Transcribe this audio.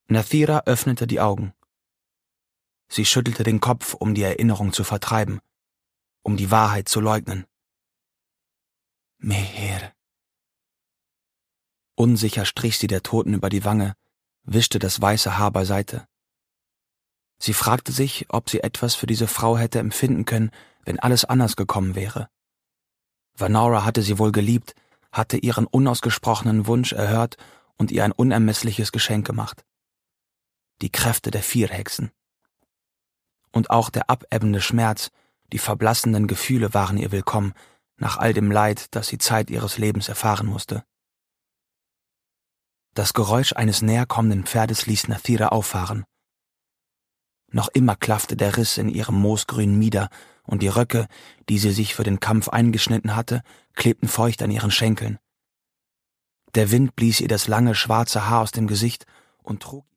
Nathira öffnete die Augen. Sie schüttelte den Kopf, um die Erinnerung zu vertreiben, um die Wahrheit zu leugnen. Meher. Unsicher strich sie der Toten über die Wange, wischte das weiße Haar beiseite. Sie fragte sich, ob sie etwas für diese Frau hätte empfinden können, wenn alles anders gekommen wäre. Vanora hatte sie wohl geliebt, hatte ihren unausgesprochenen Wunsch erhört und ihr ein unermessliches Geschenk gemacht. Die Kräfte der Vierhexen. Und auch der abebbende Schmerz, die verblassenden Gefühle waren ihr willkommen, nach all dem Leid, das sie Zeit ihres Lebens erfahren musste. Das Geräusch eines näherkommenden Pferdes ließ Nathira auffahren. Noch immer klaffte der Riss in ihrem moosgrünen Mieder, und die Röcke, die sie sich für den Kampf eingeschnitten hatte, klebten feucht an ihren Schenkeln. Der Wind blies ihr das lange schwarze Haar aus dem Gesicht und trug